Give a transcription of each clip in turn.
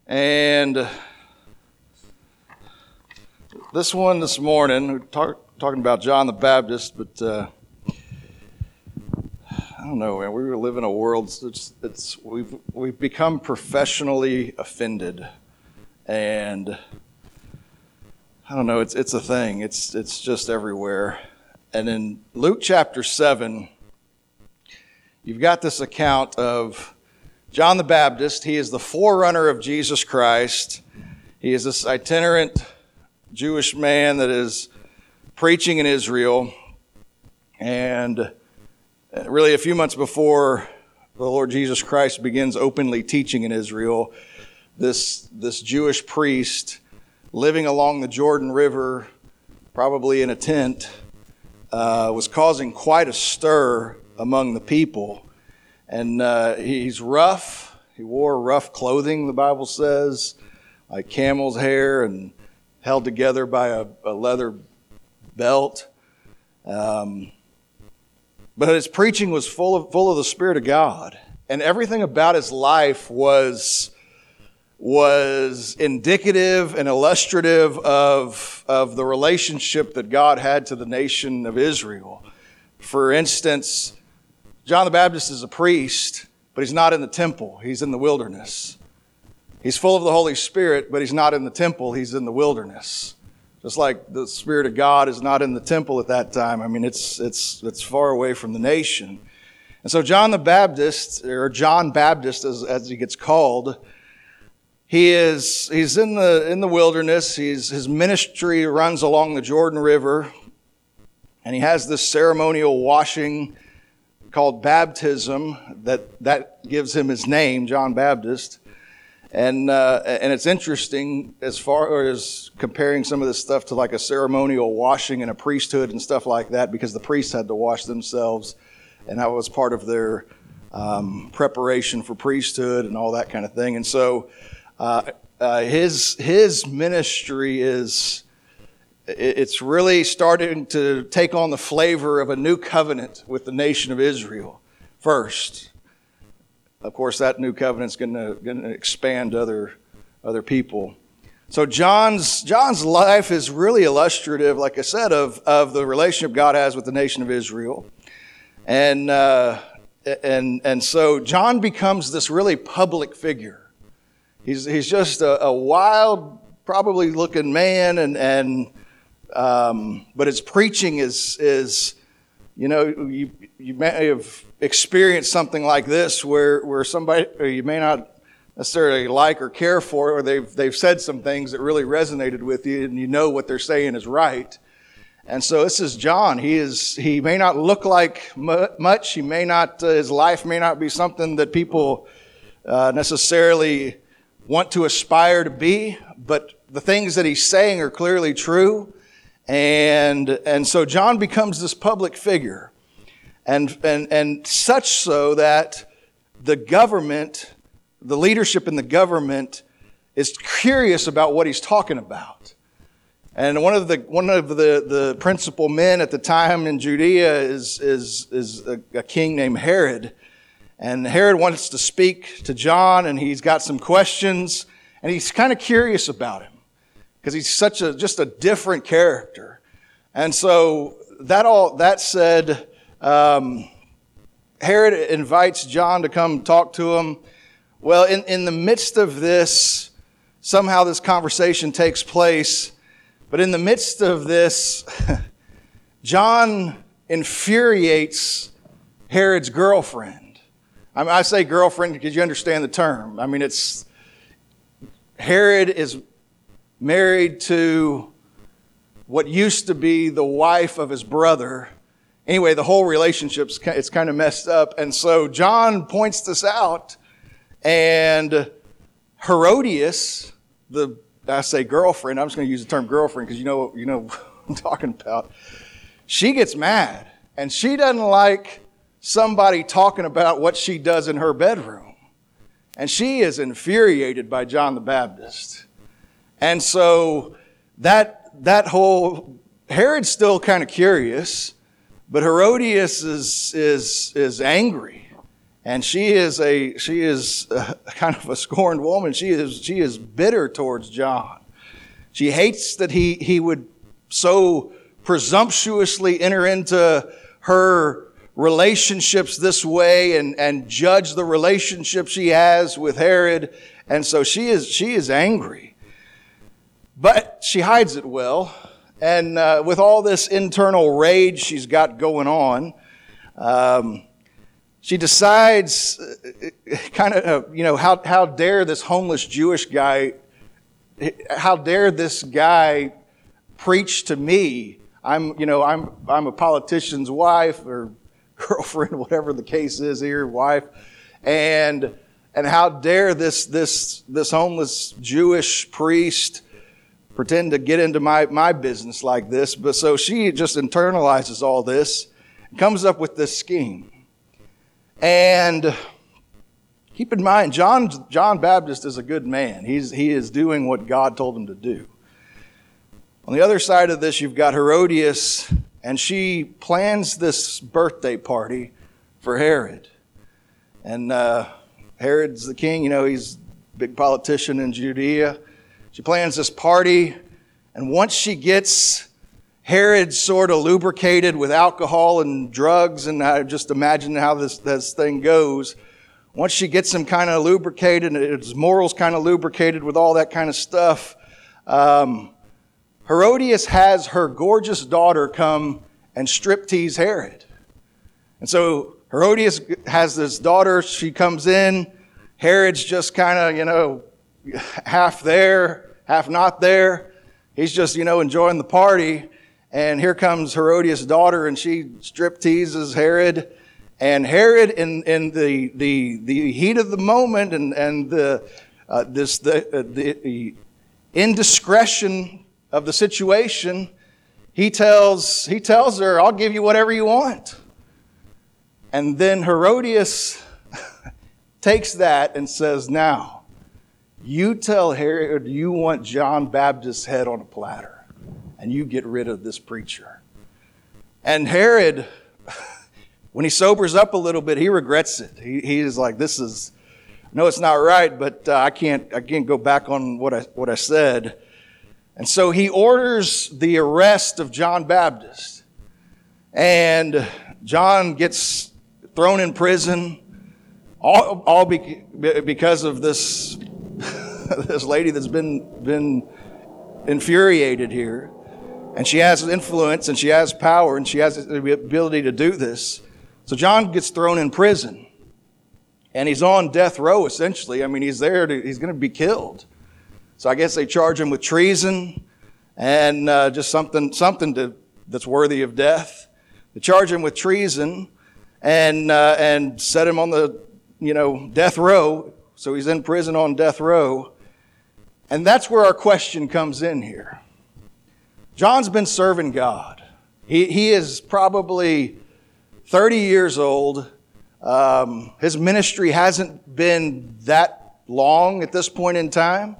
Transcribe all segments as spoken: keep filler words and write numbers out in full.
And this one this morning, we're talk, talking about John the Baptist, but uh, I don't know, man. We live in a world that's it's we've we've become professionally offended, and I don't know. It's it's a thing. It's it's just everywhere. And in Luke chapter seven, you've got this account of John the Baptist. He is the forerunner of Jesus Christ. He is this itinerant Jewish man that is preaching in Israel. And really a few months before the Lord Jesus Christ begins openly teaching in Israel, this, this Jewish priest living along the Jordan River, probably in a tent, uh, was causing quite a stir among the people. And uh, he's rough. He wore rough clothing, the Bible says, like camel's hair and held together by a, a leather belt. Um, but his preaching was full of full of the Spirit of God. And everything about his life was, was indicative and illustrative of, of the relationship that God had to the nation of Israel. For instance, John the Baptist is a priest, but he's not in the temple. He's in the wilderness. He's full of the Holy Spirit, but he's not in the temple. He's in the wilderness. Just like the Spirit of God is not in the temple at that time. I mean, it's it's it's far away from the nation. And so John the Baptist, or John Baptist as, as he gets called, he is he's in the in the wilderness. He's his ministry runs along the Jordan River, and he has this ceremonial washing called baptism that that gives him his name, John Baptist. And uh, and it's interesting as far as comparing some of this stuff to like a ceremonial washing in a priesthood and stuff like that, because the priests had to wash themselves, and that was part of their um, preparation for priesthood and all that kind of thing. And so uh, uh, his his ministry is it's really starting to take on the flavor of a new covenant with the nation of Israel first. Of course, that new covenant's going to going to expand to other other people. So John's John's life is really illustrative, like I said, of of the relationship God has with the nation of Israel, and uh, and and so John becomes this really public figure. He's he's just a, a wild, probably looking man, and and um, but his preaching is is you know you you may have experienced something like this where, where somebody or you may not necessarily like or care for, or they've they've said some things that really resonated with you, and you know what they're saying is right. And so this is John. He is he may not look like much. He may not uh, his life may not be something that people uh, necessarily want to aspire to be, but the things that he's saying are clearly true. And and so John becomes this public figure. And, and and such so that the government, the leadership in the government, is curious about what he's talking about. And one of the one of the, the principal men at the time in Judea is is is a, a king named Herod. And Herod wants to speak to John, and he's got some questions, and he's kind of curious about him because he's such a just a different character. And so that all that said. Um, Herod invites John to come talk to him. Well, in, in the midst of this, somehow this conversation takes place. But in the midst of this, John infuriates Herod's girlfriend. I mean, I say girlfriend because you understand the term. I mean, it's Herod is married to what used to be the wife of his brother. Anyway, the whole relationship's it's kind of messed up. And so John points this out, and Herodias, the I say girlfriend, I'm just going to use the term girlfriend because you know you know what I'm talking about. She gets mad, and she doesn't like somebody talking about what she does in her bedroom. And she is infuriated by John the Baptist. And so that that whole Herod's still kind of curious. But Herodias is is is angry, And she is a she is a, kind of a scorned woman. She is she is bitter towards John. She hates that he he would so presumptuously enter into her relationships this way and, and judge the relationship she has with Herod. And so she is she is angry. But she hides it well. And uh, with all this internal rage she's got going on, um, she decides, uh, kind of, uh, you know, how how dare this homeless Jewish guy, how dare this guy preach to me? I'm, you know, I'm I'm a politician's wife or girlfriend, whatever the case is here, wife, and and how dare this this this homeless Jewish priest pretend to get into my, my business like this. But so she just internalizes all this, comes up with this scheme. And keep in mind, John John Baptist is a good man. He's he is doing what God told him to do. On the other side of this, you've got Herodias, and she plans this birthday party for Herod. And uh, Herod's the king, you know, he's a big politician in Judea. She plans this party, and once she gets Herod sort of lubricated with alcohol and drugs, and I just imagine how this, this thing goes. Once she gets him kind of lubricated, and his morals kind of lubricated with all that kind of stuff, um, Herodias has her gorgeous daughter come and striptease Herod. And so Herodias has this daughter, she comes in, Herod's just kind of, you know, half there, half not there. He's just, you know, enjoying the party. And here comes Herodias' daughter, and she strip teases Herod. And Herod, in, in the, the, the heat of the moment and, and the, uh, this, the, uh, the, the indiscretion of the situation, he tells, he tells her, I'll give you whatever you want. And then Herodias takes that and says, now, you tell Herod you want John Baptist's head on a platter, and you get rid of this preacher. And Herod, when he sobers up a little bit, he regrets it. He, he is like, this is, no, it's not right, but uh, I can't, I can't go back on what I, what I said. And so he orders the arrest of John Baptist. And John gets thrown in prison, all, all be, because of this this lady that's been been infuriated here. And she has influence and she has power and she has the ability to do this. So John gets thrown in prison. And he's on death row, essentially. I mean, he's there, to, he's going to be killed. So I guess they charge him with treason and uh, just something something to, that's worthy of death. They charge him with treason and uh, and set him on the, you know, death row. So he's in prison on death row. And that's where our question comes in here. John's been serving God. He, he is probably thirty years old. Um, his ministry hasn't been that long at this point in time.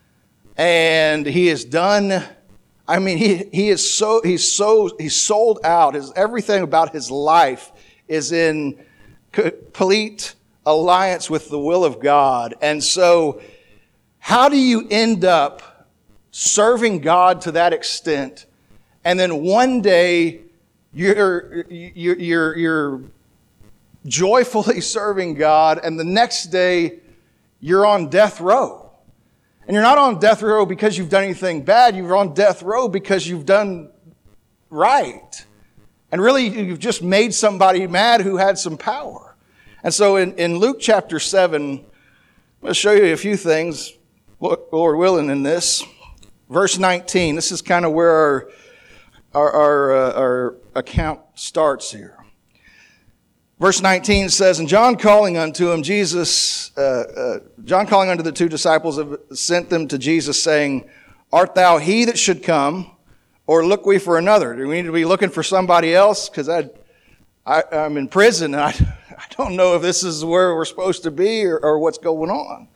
And he has done, I mean, he, he is so, he's so, he's sold out. His, everything about his life is in complete alliance with the will of God. And so, how do you end up serving God to that extent, and then one day you're you're you're, you're joyfully serving God, and the next day you're on death row? And you're not on death row because you've done anything bad. You're on death row because you've done right. And really, you've just made somebody mad who had some power. And so in, in Luke chapter seven, I'm going to show you a few things, Lord willing, in this. Verse nineteen, this is kind of where our, our, our, uh, our account starts here. Verse nineteen says, and John calling unto him, Jesus, uh, uh, John calling unto the two disciples sent them to Jesus, saying, art thou he that should come, or look we for another? Do we need to be looking for somebody else? Because I, I, I'm in prison, and I, I don't know if this is where we're supposed to be or, or what's going on.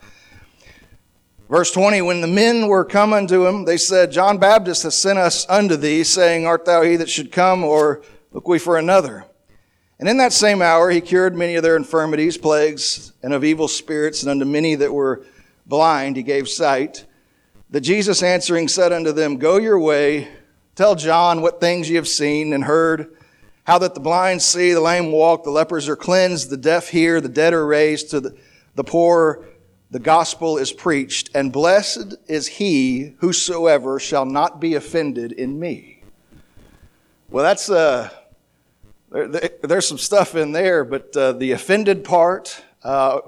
Verse twenty, when the men were come unto him, they said, John Baptist hath sent us unto thee, saying, art thou he that should come, or look we for another? And in that same hour he cured many of their infirmities, plagues, and of evil spirits, and unto many that were blind he gave sight. That Jesus answering said unto them, Go your way, tell John what things ye have seen and heard, how that the blind see, the lame walk, the lepers are cleansed, the deaf hear, the dead are raised, to the, the poor the gospel is preached, and blessed is he whosoever shall not be offended in me. Well, that's uh, there, there, there's some stuff in there, but uh, the offended part, uh,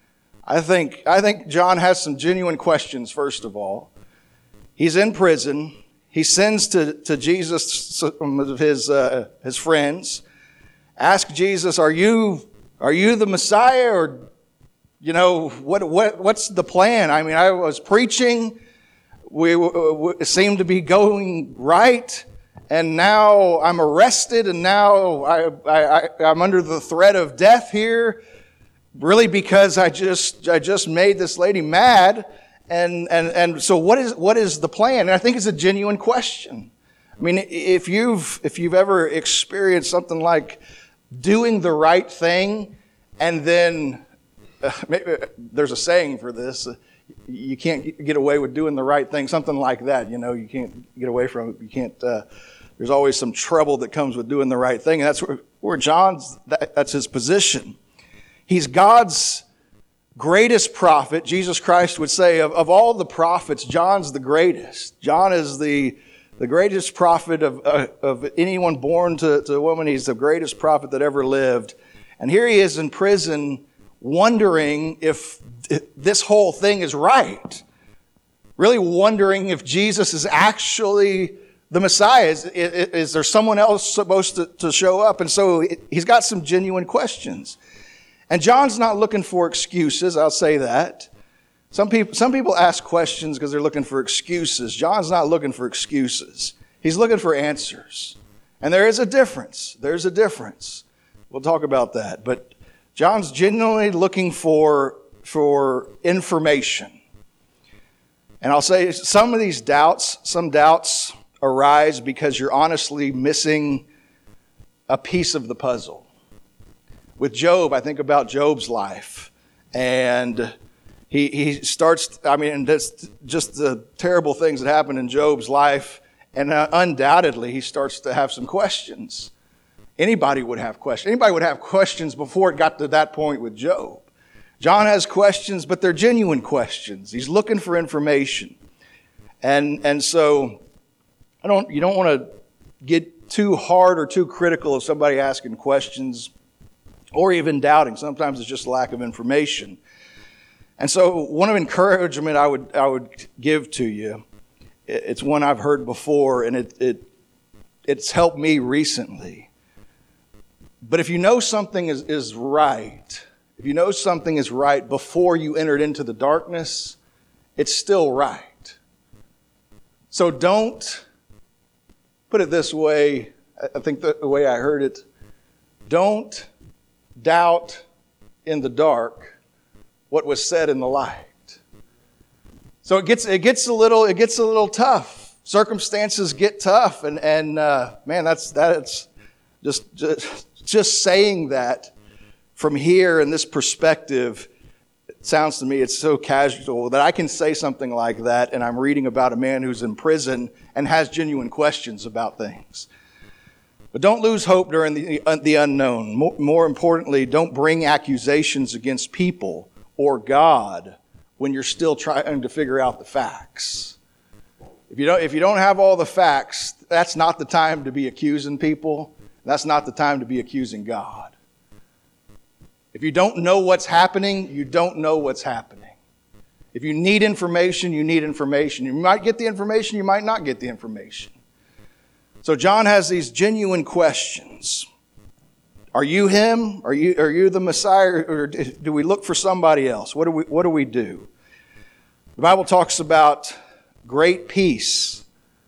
I think I think John has some genuine questions. First of all, he's in prison. He sends to, to Jesus some of his uh, his friends. Ask Jesus, "Are you are you the Messiah, or you know what what what's the plan?" I mean, I was preaching. We, we seemed to be going right, and now I'm arrested, and now I, I, I'm under the threat of death here. Really, because I just I just made this lady mad, and and and so what is what is the plan? And I think it's a genuine question. I mean, if you've if you've ever experienced something like doing the right thing, and then uh, maybe there's a saying for this: uh, you can't get away with doing the right thing, something like that. You know, you can't get away from it. You can't. Uh, there's always some trouble that comes with doing the right thing. And that's where, where John's. That, that's his position. He's God's greatest prophet. Jesus Christ would say of, of all the prophets, John's the greatest. John is the, the greatest prophet of, uh, of anyone born to, to a woman. He's the greatest prophet that ever lived. And here he is in prison wondering if this whole thing is right. Really wondering if Jesus is actually the Messiah. Is, is, is there someone else supposed to, to show up? And so he's got some genuine questions. And John's not looking for excuses, I'll say that. Some people, some people ask questions because they're looking for excuses. John's not looking for excuses. He's looking for answers. And there is a difference. There's a difference. We'll talk about that. But John's genuinely looking for, for information. And I'll say some of these doubts, some doubts arise because you're honestly missing a piece of the puzzle. With Job, I think about Job's life, and he he starts, I mean, that's just the terrible things that happen in Job's life, and uh, undoubtedly he starts to have some questions. Anybody would have questions. Anybody would have questions before it got to that point with Job. John has questions, but they're genuine questions. He's looking for information. And and so I don't you don't want to get too hard or too critical of somebody asking questions, or even doubting. Sometimes it's just lack of information. And so one of encouragement I would I would give to you, it's one I've heard before, and it, it it's helped me recently. But if you know something is, is right, if you know something is right before you entered into the darkness, it's still right. So don't, put it this way, I think the way I heard it, don't doubt in the dark what was said in the light. So it gets it gets a little it gets a little tough. Circumstances get tough, and and uh, man, that's that's just, just just saying that from here in this perspective. It sounds to me it's so casual that I can say something like that, and I'm reading about a man who's in prison and has genuine questions about things. But don't lose hope during the, uh, the unknown. More, more importantly, don't bring accusations against people or God when you're still trying to figure out the facts. If you don't, if you don't have all the facts, that's not the time to be accusing people. That's not the time to be accusing God. If you don't know what's happening, you don't know what's happening. If you need information, you need information. You might get the information, you might not get the information. So John has these genuine questions. Are you him? Are you are you the Messiah? Or do we look for somebody else? What do we what do we do? The Bible talks about great peace.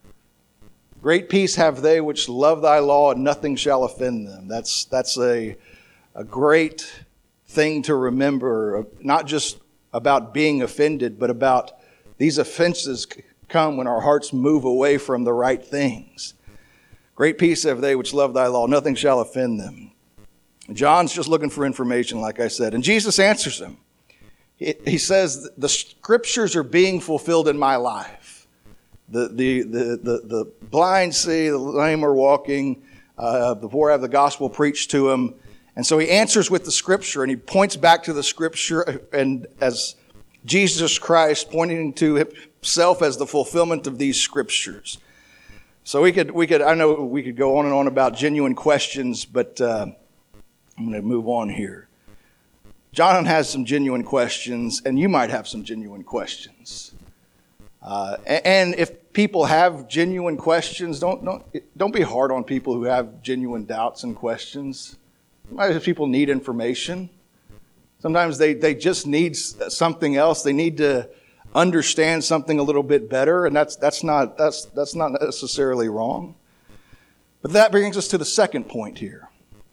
Great peace have they which love thy law, and nothing shall offend them. That's that's a a great thing to remember, not just about being offended, but about these offenses come when our hearts move away from the right things. Great peace have they which love thy law, nothing shall offend them. John's just looking for information, like I said, and Jesus answers him. He, he says, the scriptures are being fulfilled in my life. The, the, the, the, the blind see, the lame are walking, uh, the poor have the gospel preached to them. And so he answers with the scripture, and he points back to the scripture, and as Jesus Christ pointing to himself as the fulfillment of these scriptures. So we could, we could, I know we could go on and on about genuine questions, but uh, I'm going to move on here. John has some genuine questions, and you might have some genuine questions. Uh, and if people have genuine questions, don't don't don't be hard on people who have genuine doubts and questions. Sometimes people need information. Sometimes they, they just need something else. They need to understand something a little bit better, and that's that's not that's that's not necessarily wrong. But that brings us to the second point here.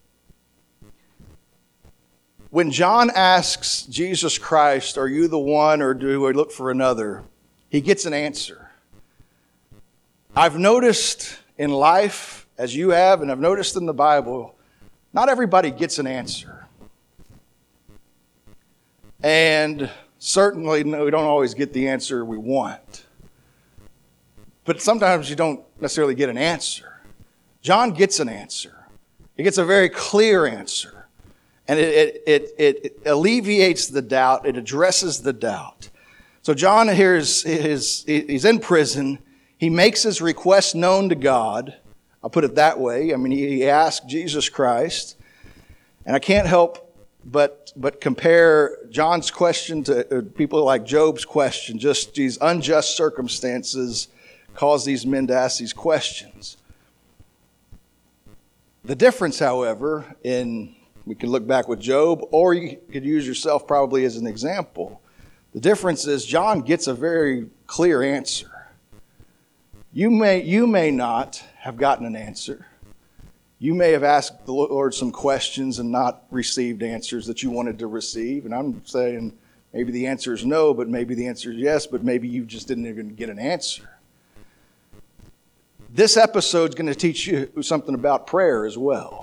When John asks Jesus Christ, "Are you the one, or do I look for another?" he gets an answer. I've noticed in life, as you have, and I've noticed in the Bible, not everybody gets an answer. And certainly, no, we don't always get the answer we want. But sometimes you don't necessarily get an answer. John gets an answer. He gets a very clear answer. And it, it, it, it alleviates the doubt. It addresses the doubt. So John here is, is he's in prison. He makes his request known to God. I'll put it that way. I mean, he asked Jesus Christ. And I can't help but but compare John's question to people like Job's question. Just these unjust circumstances cause these men to ask these questions. The difference, however, in we can look back with Job, or you could use yourself probably as an example. The difference is John gets a very clear answer. You may, you may not have gotten an answer. You may have asked the Lord some questions and not received answers that you wanted to receive. And I'm saying maybe the answer is no, but maybe the answer is yes, but maybe you just didn't even get an answer. This episode is going to teach you something about prayer as well.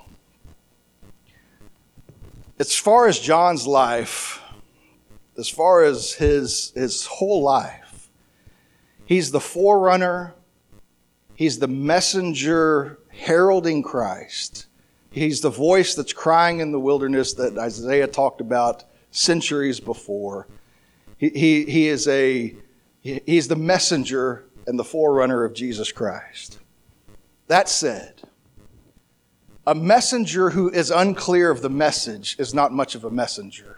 As far as John's life, as far as his, his whole life, he's the forerunner, he's the messenger heralding Christ. He's the voice that's crying in the wilderness that Isaiah talked about centuries before. He, he, he is a, he's the messenger and the forerunner of Jesus Christ. That said, a messenger who is unclear of the message is not much of a messenger.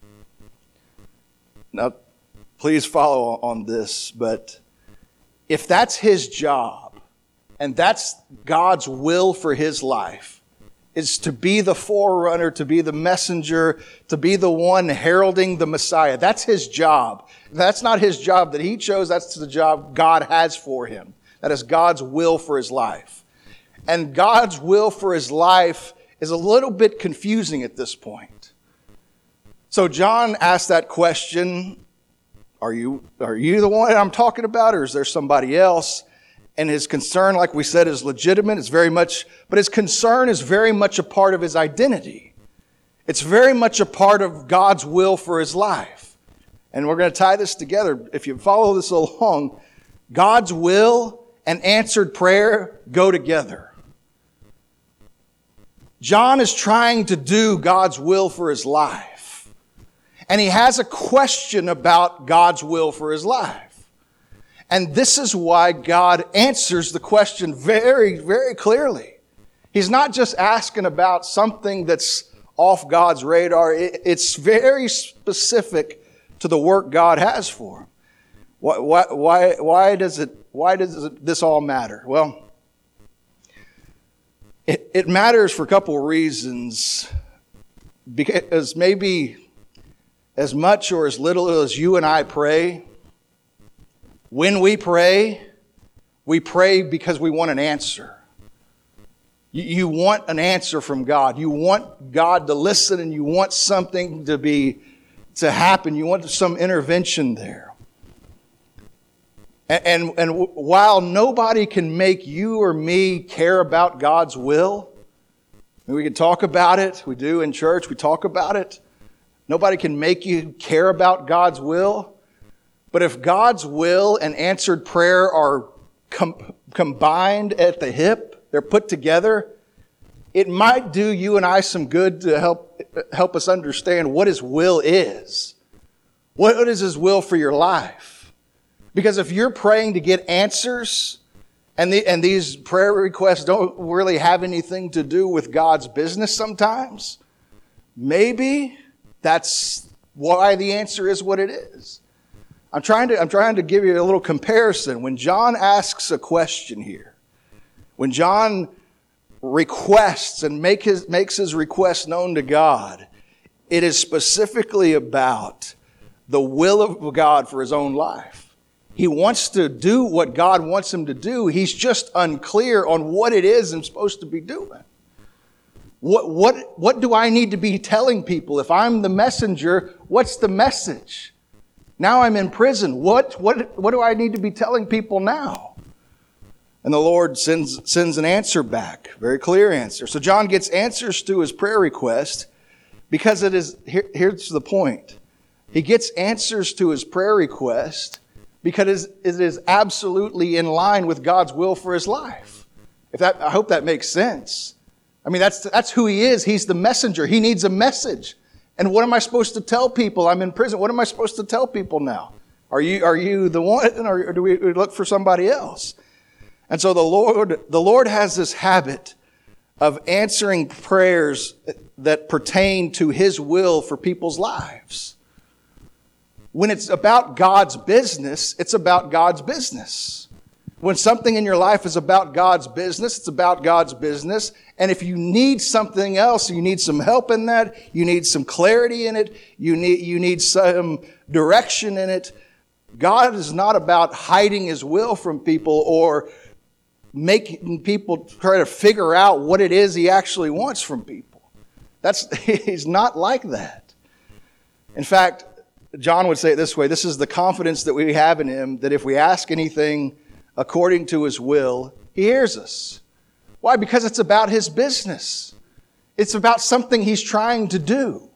Now, please follow on this, but if that's his job, and that's God's will for his life, is to be the forerunner, to be the messenger, to be the one heralding the Messiah. That's his job. That's not his job that he chose. That's the job God has for him. That is God's will for his life. And God's will for his life is a little bit confusing at this point. So John asked that question, are you, are you the one I'm talking about, or is there somebody else? And his concern, like we said, is legitimate. It's very much, but his concern is very much a part of his identity. It's very much a part of God's will for his life. And we're going to tie this together. If you follow this along, God's will and answered prayer go together. John is trying to do God's will for his life. And he has a question about God's will for his life. And this is why God answers the question very, very clearly. He's not just asking about something that's off God's radar. It's very specific to the work God has for him. Why, why, why, why does it, why does it, this all matter? Well, it, it matters for a couple of reasons. Because maybe as much or as little as you and I pray, when we pray, we pray because we want an answer. You, you want an answer from God. You want God to listen, and you want something to be to happen. You want some intervention there. And, and, and while nobody can make you or me care about God's will, I mean, we can talk about it. We do in church. We talk about it. Nobody can make you care about God's will. But if God's will and answered prayer are com- combined at the hip, they're put together, it might do you and I some good to help, help us understand what His will is. What is His will for your life? Because if you're praying to get answers, and, the, and these prayer requests don't really have anything to do with God's business sometimes, maybe that's why the answer is what it is. I'm trying to, I'm trying to give you a little comparison. When John asks a question here, when John requests and make his, makes his request known to God, it is specifically about the will of God for his own life. He wants to do what God wants him to do. He's just unclear on what it is I'm supposed to be doing. What, what, what do I need to be telling people? If I'm the messenger, what's the message? Now I'm in prison. What, what, what do I need to be telling people now? And the Lord sends, sends an answer back. Very clear answer. So John gets answers to his prayer request because it is, here, here's the point. He gets answers to his prayer request because it is absolutely in line with God's will for his life. If that, I hope that makes sense. I mean, that's, that's who he is. He's the messenger. He needs a message. And what am I supposed to tell people? I'm in prison. What am I supposed to tell people now? Are you, are you the one, or do we look for somebody else? And so the Lord, the Lord has this habit of answering prayers that pertain to His will for people's lives. When it's about God's business, it's about God's business. When something in your life is about God's business, it's about God's business. And if you need something else, you need some help in that, you need some clarity in it, you need, you need some direction in it, God is not about hiding His will from people or making people try to figure out what it is He actually wants from people. That's, He's not like that. In fact, John would say it this way: this is the confidence that we have in Him, that if we ask anything according to His will, He hears us. Why? Because it's about His business. It's about something He's trying to do.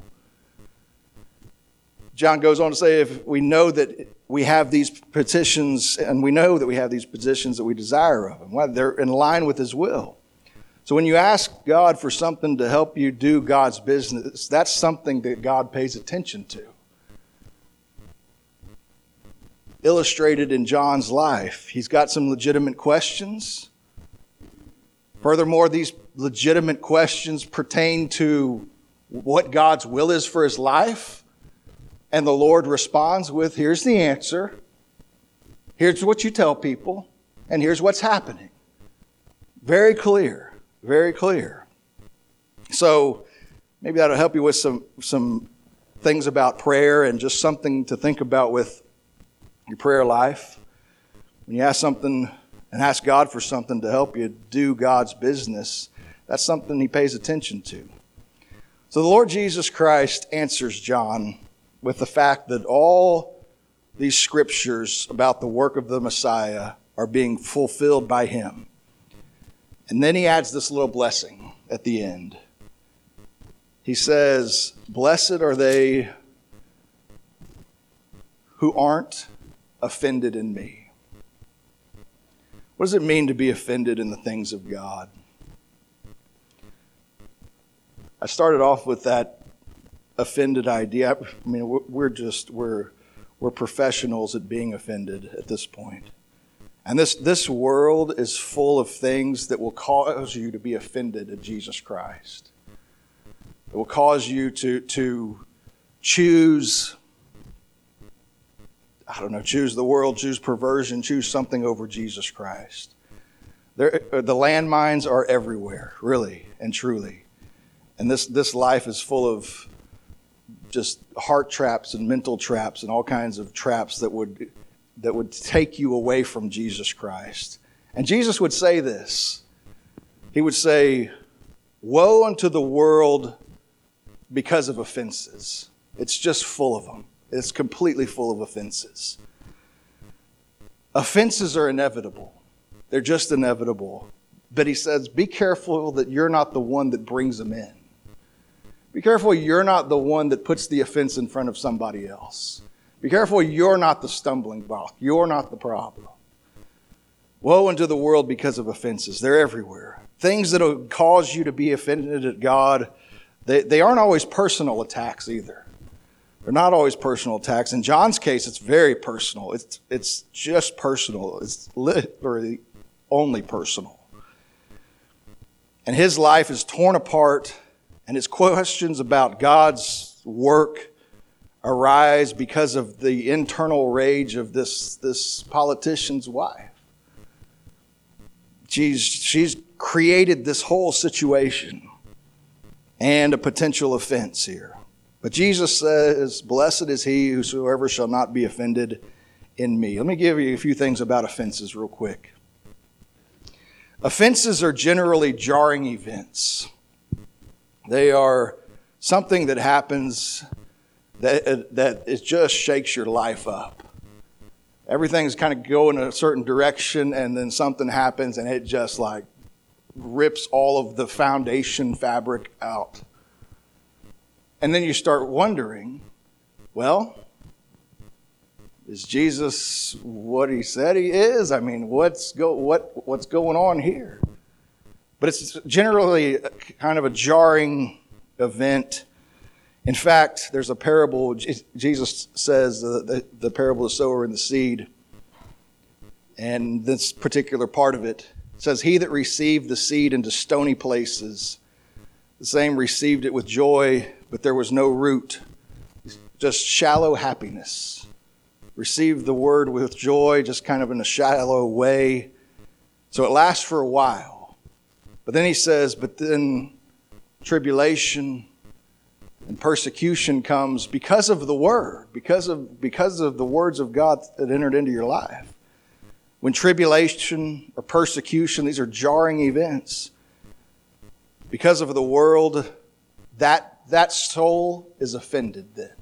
John goes on to say, if we know that we have these petitions, and we know that we have these petitions that we desire of Him, well, they're in line with His will. So when you ask God for something to help you do God's business, that's something that God pays attention to. Illustrated in John's life, he's got some legitimate questions. Furthermore, these legitimate questions pertain to what God's will is for his life. And the Lord responds with, here's the answer. Here's what you tell people. And here's what's happening. Very clear. Very clear. So maybe that'll help you with some, some things about prayer and just something to think about with your prayer life. When you ask something and ask God for something to help you do God's business, that's something He pays attention to. So the Lord Jesus Christ answers John with the fact that all these scriptures about the work of the Messiah are being fulfilled by Him. And then He adds this little blessing at the end. He says, "Blessed are they who aren't offended in me." What does it mean to be offended in the things of God? I started off with that offended idea. I mean, we're just, we're, we're professionals at being offended at this point. And this, this world is full of things that will cause you to be offended at Jesus Christ. It will cause you to, to choose, I don't know, choose the world, choose perversion, choose something over Jesus Christ. There, the landmines are everywhere, really and truly. And this, this life is full of just heart traps and mental traps and all kinds of traps that would, that would take you away from Jesus Christ. And Jesus would say this. He would say, "Woe unto the world because of offenses." It's just full of them. It's completely full of offenses. Offenses are inevitable. They're just inevitable. but he says, be careful that you're not the one that brings them in. Be careful you're not the one that puts the offense in front of somebody else. Be careful you're not the stumbling block. You're not the problem. Woe unto the world because of offenses. They're everywhere. Things that will cause you to be offended at God, they, they aren't always personal attacks either. They're not always personal attacks. In John's case, it's very personal. It's, it's just personal. It's literally only personal. And his life is torn apart, and his questions about God's work arise because of the internal rage of this, this politician's wife. She's, she's created this whole situation and a potential offense here. But Jesus says, blessed is he whosoever shall not be offended in me. Let me give you a few things about offenses real quick. Offenses are generally jarring events. They are something that happens that, that it just shakes your life up. Everything's kind of going in a certain direction, and then something happens and it just like rips all of the foundation fabric out. And then you start wondering, well, is Jesus what he said he is? I mean, what's go what what's going on here? But it's generally kind of a jarring event. In fact, there's a parable, Jesus says, the, the, the parable of the sower and the seed. And this particular part of it says, he that received the seed into stony places, the same received it with joy, but there was no root. Just shallow happiness. Received the word with joy, just kind of in a shallow way. So it lasts for a while. But then he says, but then tribulation and persecution comes because of the word, because of, because of the words of God that entered into your life. When tribulation or persecution, these are jarring events. Because of the world, that, that soul is offended then.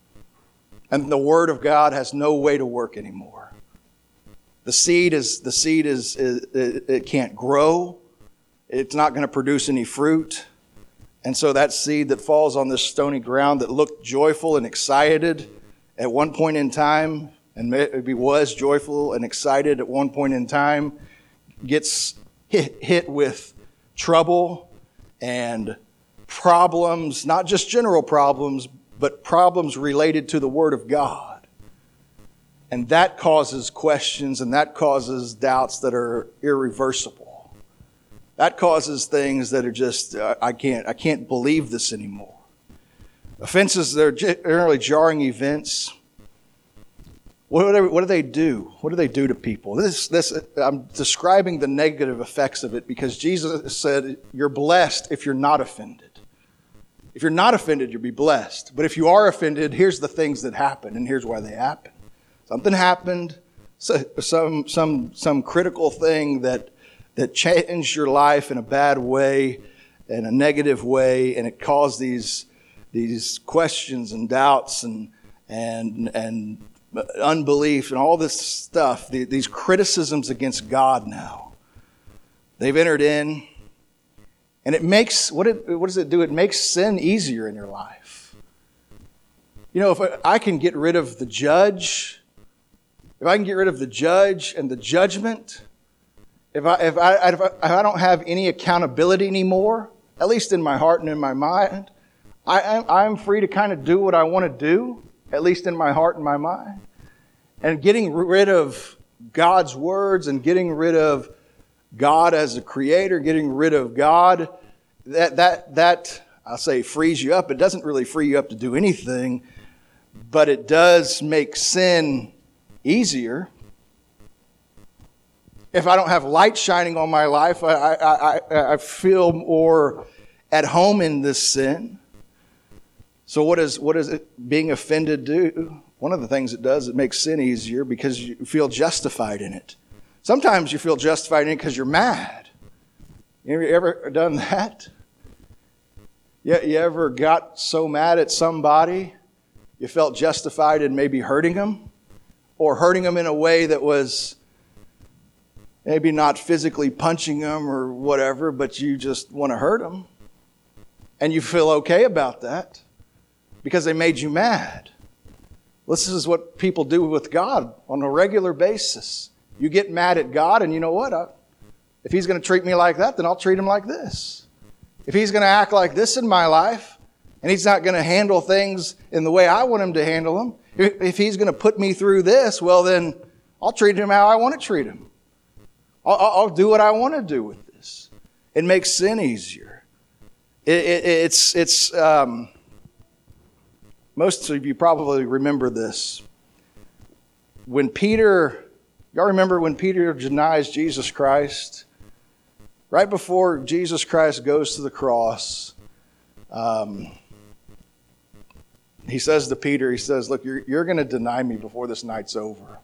And the word of God has no way to work anymore. The seed is, the seed is, is it, it can't grow. It's not going to produce any fruit. And so that seed that falls on this stony ground that looked joyful and excited at one point in time, and maybe was joyful and excited at one point in time, gets hit, hit with trouble and problems, not just general problems, but problems related to the Word of God. And that causes questions, and that causes doubts that are irreversible. That causes things that are just, uh, I can't, I can't believe this anymore. Offenses, they're generally jarring events. What do they, what do they do? What do they do to people? This, this, I'm describing the negative effects of it because Jesus said, you're blessed if you're not offended. If you're not offended, you'll be blessed. But if you are offended, here's the things that happen, and here's why they happen. Something happened, so, some, some, some critical thing that that changed your life in a bad way, in a negative way, and it caused these, these questions and doubts and, and, and unbelief and all this stuff, these criticisms against God now. They've entered in, and it makes, what, it, what does it do? It makes sin easier in your life. You know, if I can get rid of the judge, if I can get rid of the judge and the judgment, If I, if, I, if, I, if I don't have any accountability anymore, at least in my heart and in my mind, I, I'm free to kind of do what I want to do, at least in my heart and my mind. And getting rid of God's words and getting rid of God as a creator, getting rid of God, that, that, that I'll say frees you up. It doesn't really free you up to do anything, but it does make sin easier. If I don't have light shining on my life, I, I, I, I feel more at home in this sin. So what is, what does it being offended do? One of the things it does, it makes sin easier because you feel justified in it. Sometimes you feel justified in it because you're mad. You ever done that? You, you ever got so mad at somebody, you felt justified in maybe hurting them? Or hurting them in a way that was maybe not physically punching them or whatever, but you just want to hurt them. And you feel okay about that because they made you mad. This is what people do with God on a regular basis. You get mad at God, and you know what? I, if He's going to treat me like that, then I'll treat Him like this. If He's going to act like this in my life, and He's not going to handle things in the way I want Him to handle them, if, if He's going to put me through this, well then, I'll treat Him how I want to treat Him. I'll, I'll do what I want to do with this. It makes sin easier. It, it, it's, it's um, most of you probably remember this. When Peter, y'all remember when Peter denies Jesus Christ? Right before Jesus Christ goes to the cross, um, he says to Peter, he says, look, you're, you're going to deny me before this night's over.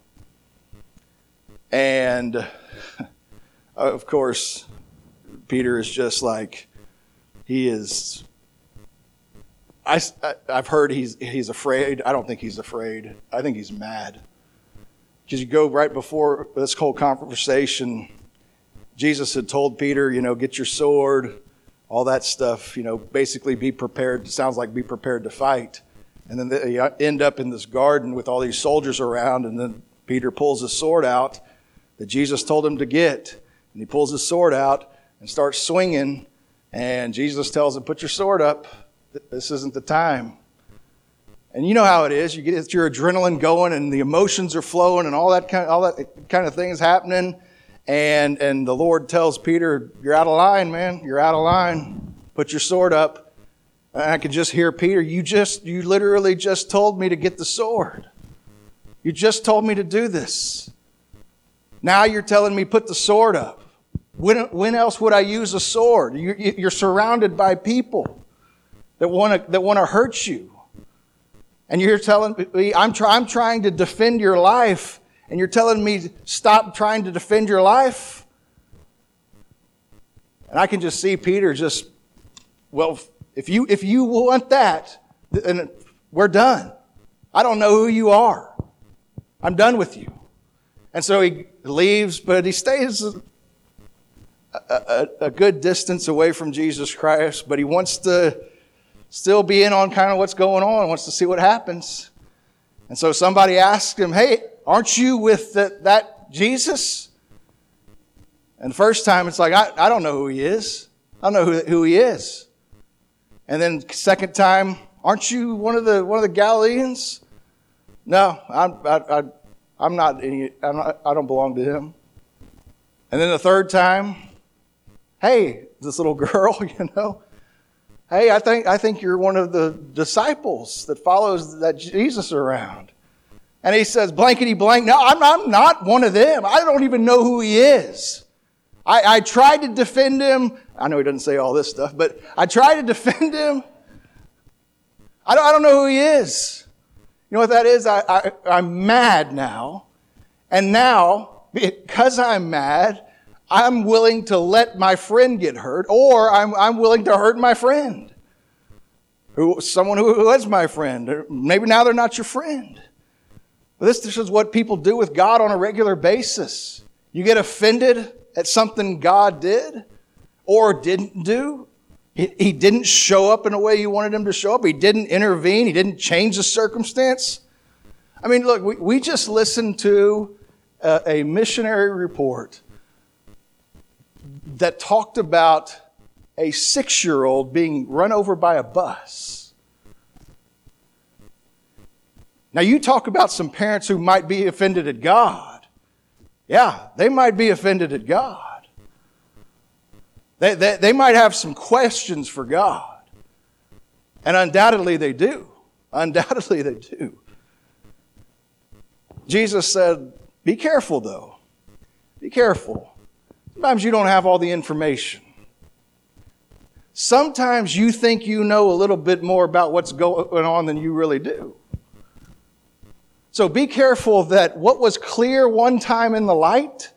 And, of course, Peter is just like, he is, I, I've heard he's, he's afraid. I don't think he's afraid. I think he's mad. Because you go right before this whole conversation, Jesus had told Peter, you know, get your sword, all that stuff, you know, basically be prepared. It sounds like be prepared to fight. And then they end up in this garden with all these soldiers around, and then Peter pulls his sword out that Jesus told him to get. And he pulls his sword out and starts swinging, and Jesus tells him, put your sword up. This isn't the time. And you know how it is. You get your adrenaline going, and the emotions are flowing, and all that kind, all that kind of thing is happening. And and the Lord tells Peter, you're out of line, man. You're out of line. Put your sword up. And I could just hear Peter, you just, you literally just told me to get the sword. You just told me to do this. Now you're telling me put the sword up. When, when else would I use a sword? You're, you're surrounded by people that want to that want to hurt you. And you're telling me, I'm, try, I'm trying to defend your life, and you're telling me stop trying to defend your life? And I can just see Peter just, well, if you if you want that, then we're done. I don't know who you are. I'm done with you. And so he leaves, but he stays a, a, a good distance away from Jesus Christ, but he wants to still be in on kind of what's going on, wants to see what happens. And so somebody asks him, hey, aren't you with the, that Jesus? And the first time it's like, I, I don't know who he is. I don't know who, who he is. And then second time, aren't you one of the one of the Galileans? No, I'm I, I, I'm not any. I'm not, I don't belong to him. And then the third time, hey, this little girl, you know, hey, I think I think you're one of the disciples that follows that Jesus around. And he says, blankety blank, no, I'm, I'm not one of them. I don't even know who he is. I, I tried to defend him. I know he doesn't say all this stuff, but I tried to defend him. I don't, I don't know who he is. You know what that is? I, I, I'm mad now. And now, because I'm mad, I'm willing to let my friend get hurt, or I'm, I'm willing to hurt my friend. Who, someone who, who is my friend. Maybe now they're not your friend. But this, this is what people do with God on a regular basis. You get offended at something God did or didn't do. He, he didn't show up in a way you wanted him to show up. He didn't intervene. He didn't change the circumstance. I mean, look, we, we just listened to a, a missionary report that talked about a six-year-old being run over by a bus. Now, you talk about some parents who might be offended at God. Yeah, they might be offended at God. They, they, they might have some questions for God. And undoubtedly they do. Undoubtedly they do. Jesus said, be careful though. Be careful. Sometimes you don't have all the information. Sometimes you think you know a little bit more about what's going on than you really do. So be careful that what was clear one time in the light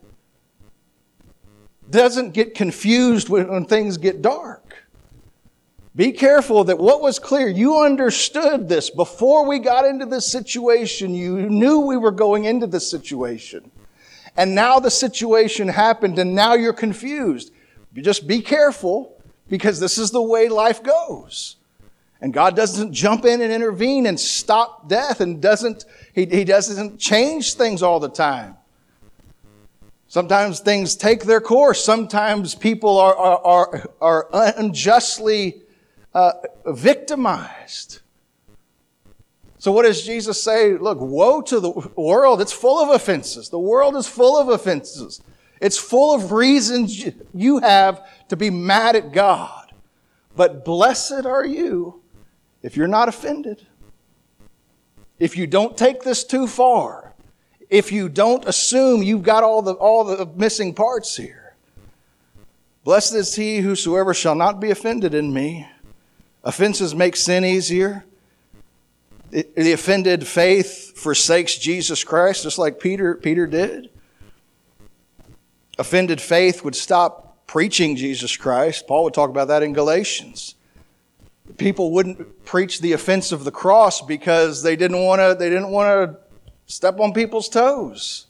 doesn't get confused when, when things get dark. Be careful that what was clear, you understood this before we got into this situation. You knew we were going into this situation. And now the situation happened and now you're confused. You just be careful because this is the way life goes. And God doesn't jump in and intervene and stop death and doesn't, he, he doesn't change things all the time. Sometimes things take their course. Sometimes people are, are, are, are unjustly uh, victimized. So what does Jesus say? Look, woe to the world. It's full of offenses. The world is full of offenses. It's full of reasons you have to be mad at God. But blessed are you if you're not offended. If you don't take this too far. If you don't assume you've got all the, all the missing parts here. Blessed is he whosoever shall not be offended in me. Offenses make sin easier. The offended faith forsakes Jesus Christ, just like Peter, Peter did. Offended faith would stop preaching Jesus Christ. Paul would talk about that in Galatians. People wouldn't preach the offense of the cross because they didn't want to, they didn't want to step on people's toes.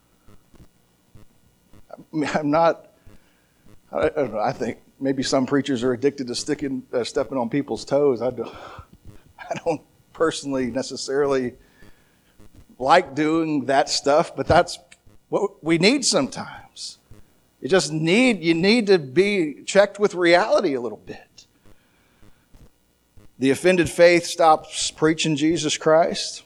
I'm not, I don't know, I think maybe some preachers are addicted to sticking, uh, stepping on people's toes. I don't, I don't personally necessarily like doing that stuff, but that's what we need sometimes. You just need, you need to be checked with reality a little bit. The offended faith stops preaching Jesus Christ.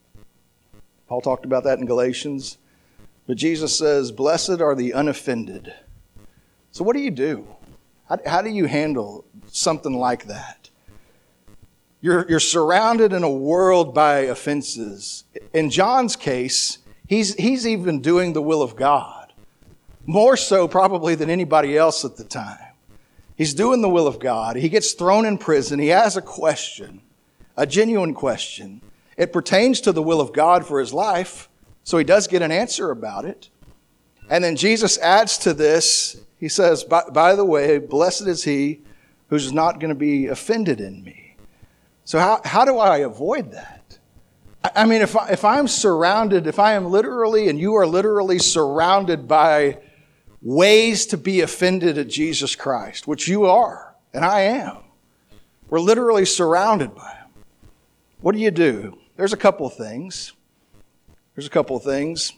Paul talked about that in Galatians. But Jesus says, blessed are the unoffended. So what do you do? How, how do you handle something like that? You're, you're surrounded in a world by offenses. In John's case, he's, he's even doing the will of God. More so probably than anybody else at the time. He's doing the will of God. He gets thrown in prison. He has a question, a genuine question. It pertains to the will of God for his life, so he does get an answer about it. And then Jesus adds to this, he says, by, by the way, blessed is he who's not going to be offended in me. So how, how do I avoid that? I, I mean, if, I, if I'm surrounded, if I am literally and you are literally surrounded by ways to be offended at Jesus Christ, which you are, and I am. We're literally surrounded by him. What do you do? There's a couple of things. There's a couple of things.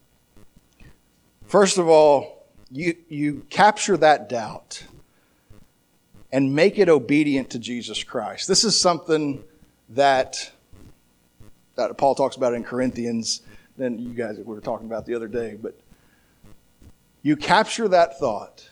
First of all, you, you capture that doubt and make it obedient to Jesus Christ. This is something that, that Paul talks about in Corinthians, then you guys we were talking about the other day, but you capture that thought.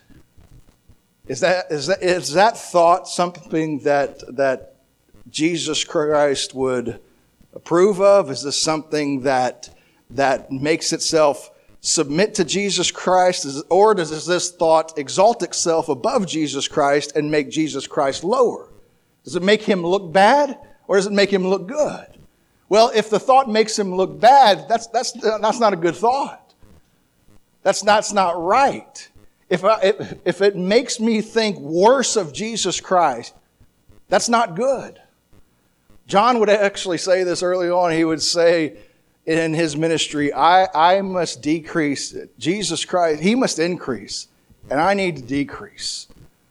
Is that, is that, is that thought something that, that Jesus Christ would approve of? Is this something that, that makes itself submit to Jesus Christ? Or does this thought exalt itself above Jesus Christ and make Jesus Christ lower? Does it make him look bad or does it make him look good? Well, if the thought makes him look bad, that's, that's, that's not a good thought. That's not, that's not right. If, I, if, if it makes me think worse of Jesus Christ, that's not good. John would actually say this early on. He would say in his ministry, I, I must decrease. Jesus Christ, he must increase, and I need to decrease.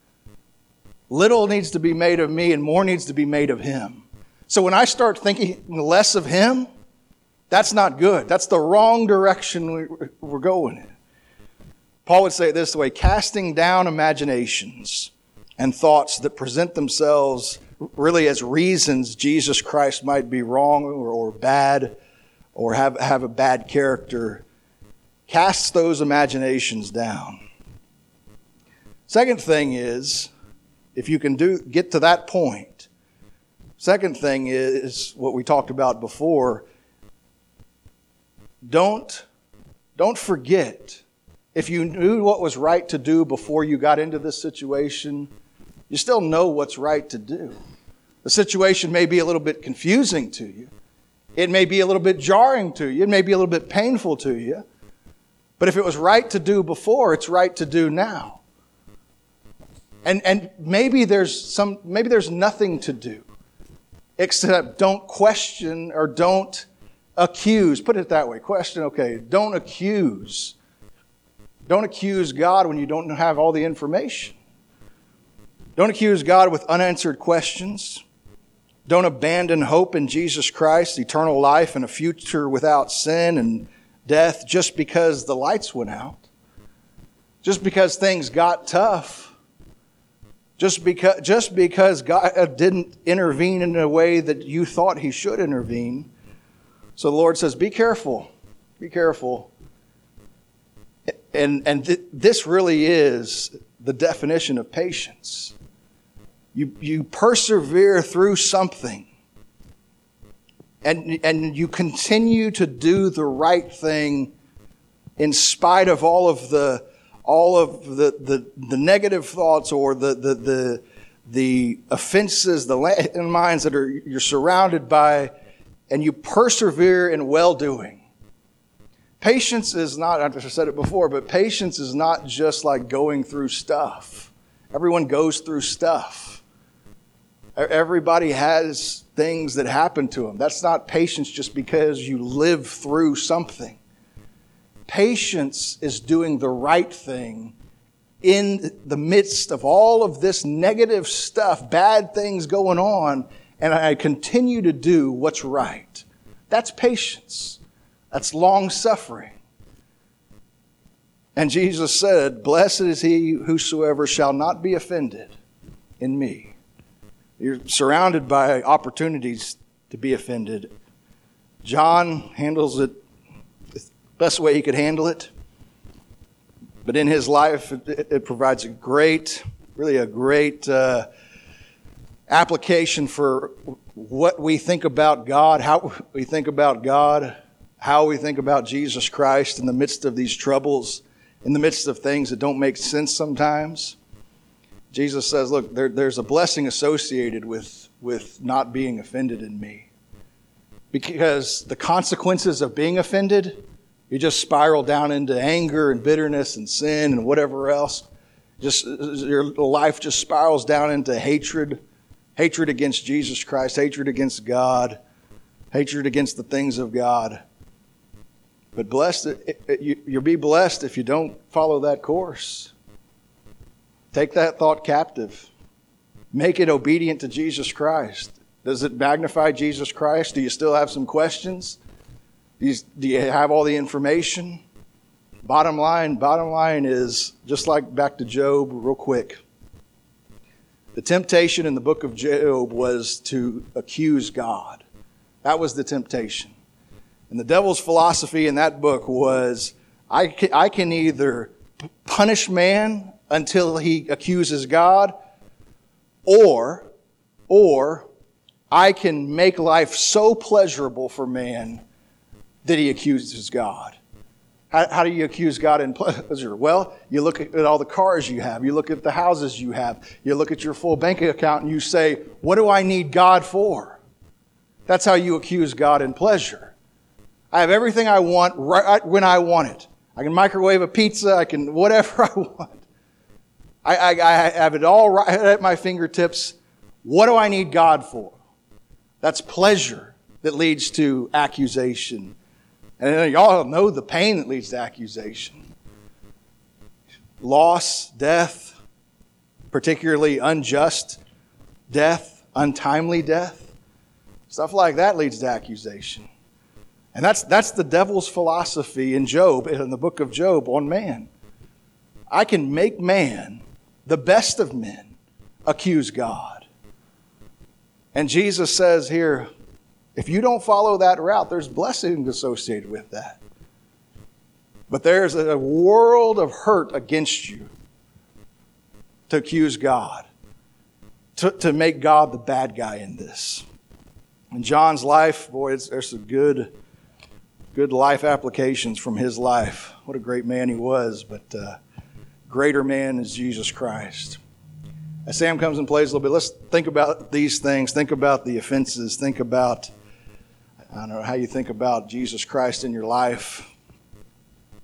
Little needs to be made of me, and more needs to be made of him. So when I start thinking less of him, that's not good. That's the wrong direction we're going in. Paul would say it this way, casting down imaginations and thoughts that present themselves really as reasons Jesus Christ might be wrong or, or bad or have, have a bad character. Cast those imaginations down. Second thing is, if you can do get to that point, second thing is what we talked about before, don't, don't forget. If you knew what was right to do before you got into this situation, you still know what's right to do. The situation may be a little bit confusing to you. It may be a little bit jarring to you. It may be a little bit painful to you. But if it was right to do before, it's right to do now. And, and maybe there's some, maybe there's nothing to do except don't question or don't accuse. Put it that way. Question, okay. Don't accuse Don't accuse God when you don't have all the information. Don't accuse God with unanswered questions. Don't abandon hope in Jesus Christ, eternal life, and a future without sin and death just because the lights went out. Just because things got tough. Just because, just because God didn't intervene in a way that you thought He should intervene. So the Lord says, be careful. Be careful. And, and th- this really is the definition of patience. You, you persevere through something. And, and you continue to do the right thing in spite of all of the all of the, the, the negative thoughts or the the the, the offenses, the landmines that are you're surrounded by, and you persevere in well-doing. Patience is not, I've said it before, but patience is not just like going through stuff. Everyone goes through stuff. Everybody has things that happen to them. That's not patience just because you live through something. Patience is doing the right thing in the midst of all of this negative stuff, bad things going on, and I continue to do what's right. That's patience. That's long suffering. And Jesus said, blessed is he whosoever shall not be offended in me. You're surrounded by opportunities to be offended. John handles it the best way he could handle it. But in his life, it, it provides a great, really a great uh, application for what we think about God, how we think about God, how we think about Jesus Christ in the midst of these troubles, in the midst of things that don't make sense sometimes. Jesus says, look, there, there's a blessing associated with, with not being offended in me. Because the consequences of being offended, you just spiral down into anger and bitterness and sin and whatever else. Just your life just spirals down into hatred, hatred against Jesus Christ, hatred against God, hatred against the things of God. But blessed, it, it, you, you'll be blessed if you don't follow that course. Take that thought captive. Make it obedient to Jesus Christ. Does it magnify Jesus Christ? Do you still have some questions? Do you, do you have all the information? Bottom line, bottom line is, just like back to Job real quick. The temptation in the book of Job was to accuse God. That was the temptation. And the devil's philosophy in that book was, I can, I can either punish man until he accuses God, or, or I can make life so pleasurable for man that he accuses God. How, how do you accuse God in pleasure? Well, you look at all the cars you have. You look at the houses you have. You look at your full bank account and you say, what do I need God for? That's how you accuse God in pleasure. I have everything I want right when I want it. I can microwave a pizza. I can whatever I want. I, I, I have it all right at my fingertips. What do I need God for? That's pleasure that leads to accusation. And y'all know the pain that leads to accusation. Loss, death, particularly unjust death, untimely death. Stuff like that leads to accusation. And that's that's the devil's philosophy in Job, in the book of Job, on man. I can make man, the best of men, accuse God. And Jesus says here, if you don't follow that route, there's blessings associated with that. But there's a world of hurt against you to accuse God, to, to make God the bad guy in this. In John's life, boy, it's, there's some good, good life applications from his life. What a great man he was, but uh, greater man is Jesus Christ. As Sam comes and plays a little bit, let's think about these things. Think about the offenses. Think about, I don't know how you think about Jesus Christ in your life.